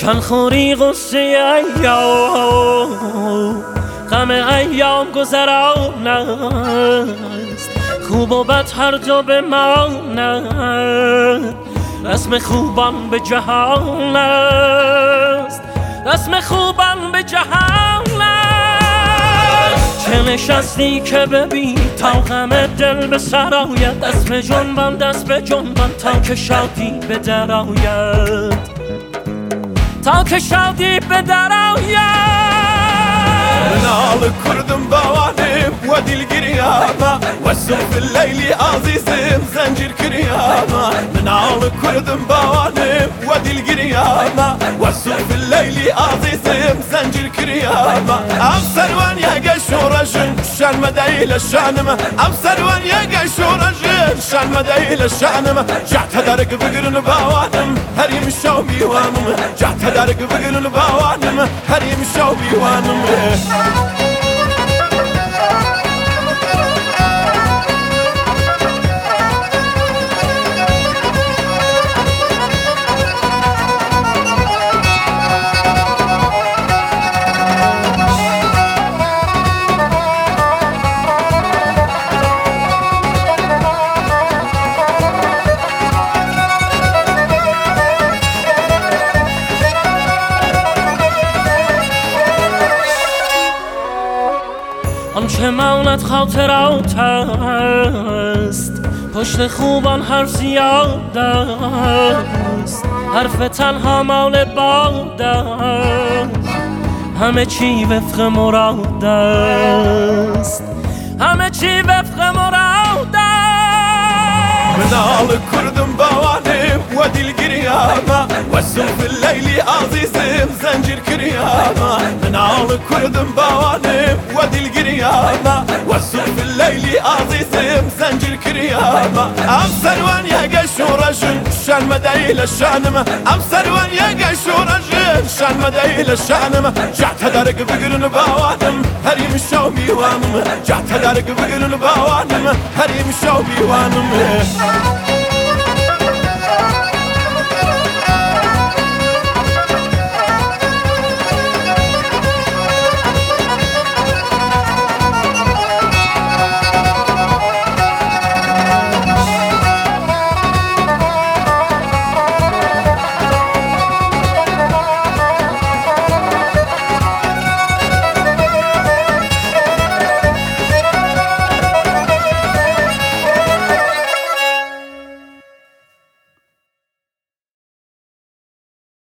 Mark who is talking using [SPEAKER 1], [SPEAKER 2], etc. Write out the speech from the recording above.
[SPEAKER 1] روشن خوری غصه ایام، غم ایام گذران است، خوب و بد هر جا بماند، رسم خوبان به جهان است، رسم خوبان به جهان است. چه نشستی که ببین تا غم دل به سر آید، دست به جنبان دست به جنبان تا که شادی به در آید، تا که شادی به در آید.
[SPEAKER 2] منال كردم بوانم ودي القريامة والسوف الليلي عزيزم زنجير كريامة. منال كردم بوانم ودي القريامة والسوف الليلي عزيزم زنجير كريامة. أبسلوان يا قشورجن شان مدايل الشانمة، أبسلوان يا قشورجن شان مدايل الشانمة. جعت هدارك بقرن بوانم هريم الشو بيوانم، جعت هدارك بقرن بوانم هريم الشو بيوانم.
[SPEAKER 1] آنچه ماند خاطرات است، پشت خوبان حرف زیاد است، حرف تنها مال باد است، همه چی وفق مراد است، همه چی وفق مراد است.
[SPEAKER 2] منال كردم بوانم ودي القريامة والسوف الليلي عزيزم زنجير كريامة. منال كردم بوانم ودي القريامة والسوف الليلي عزيزم زنجير كريامة. أبسلوان يا قشورجن شان مدايل الشانمة، أبسلوان يا قشورجن شان مدايل الشانمة. جعت هدارك بقرن بوانم هريم الشو بيوانم، جعت هدارك بقرن بوانم هريم الشو بيوانم.